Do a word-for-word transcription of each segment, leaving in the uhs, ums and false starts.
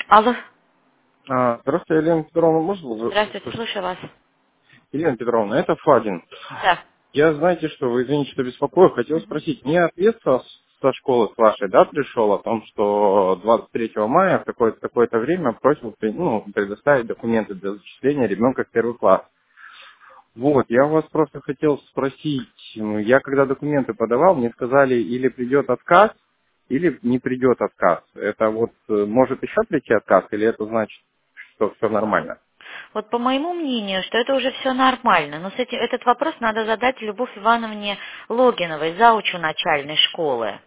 Алло. А, Здравствуйте, Елена Петровна, можно вы Здравствуйте, услышать? слушаю вас. Елена Петровна, это Фадин. Да. Я, знаете, что вы извините, что беспокою, хотел Мгм. спросить, мне ответ со, со школы с вашей, да, пришел о том, что двадцать третьего мая в какое-то такое-то время просил при- ну, предоставить документы для зачисления ребенка в первый класс. Вот, я у вас просто хотел спросить, ну, я когда документы подавал, мне сказали, или придет отказ, или не придет отказ. Это вот э, может еще прийти отказ, или это значит, что все нормально? Вот по моему мнению, что это уже все нормально, но с этим, этот вопрос надо задать Любовь Ивановне Логиновой, заучу начальной школы.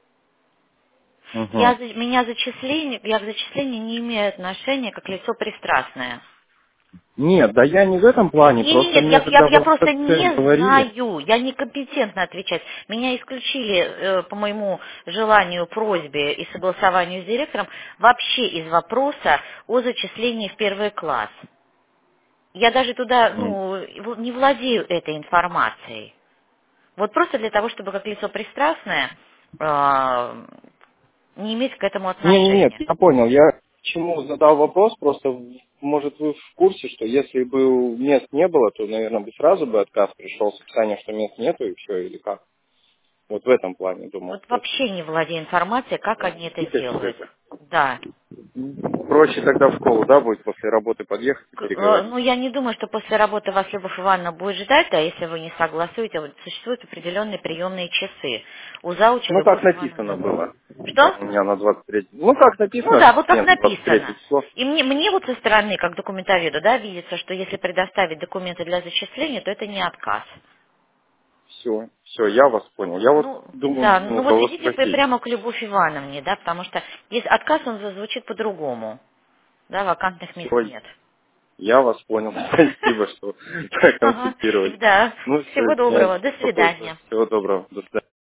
Я, Угу. за- меня зачисление, я к зачислению не имею отношения как лицо пристрастное. Нет, да я не в этом плане, Нет, нет, просто нет, я, мне я, когда я вы просто это не говорили, знаю, я некомпетентна отвечать. Меня исключили э, по моему желанию, просьбе и согласованию с директором вообще из вопроса о зачислении в первый класс. Я даже туда, м, ну, в- не владею этой информацией. Вот просто для того, чтобы как лицо пристрастное э, не иметь к этому не, не, нет, отношения. я понял, я к чему задал вопрос, просто, может, вы в курсе, что если бы мест не было, то, наверное, бы сразу бы отказ пришел с описанием, что мест нету, и все, или как? Вот в этом плане думал Вот спросить. вообще не владею информацией, как они это Видите, делают. что-то? Да. Проще тогда в школу, да, будет после работы подъехать и К- э, Ну, переговорить. я не думаю, что после работы вас Любовь Ивановна будет ждать, да, если вы не согласуете. Вот существуют определенные приемные часы. У зауча Ну, как Любовь написано Ивановна. было. Что? Там у меня на двадцать третье. Ну, как Ну написано, да, вот как нет, двадцать третье написано. число. И мне, мне вот со стороны, как документоведу, да, видится, что если предоставить документы для зачисления, то это не отказ. Все, все, я вас понял. Я вот Ну, думаю, да, ну, ну вот кого идите вы спросить. прямо к Любовь Ивановне, да, потому что есть отказ, он звучит по-другому. Да, вакантных мест Все, нет. я вас понял. Спасибо, что Ага, проконсультировали. да. Ну, все, Всего я доброго, до беспокоиться. свидания. Всего доброго. До свидания.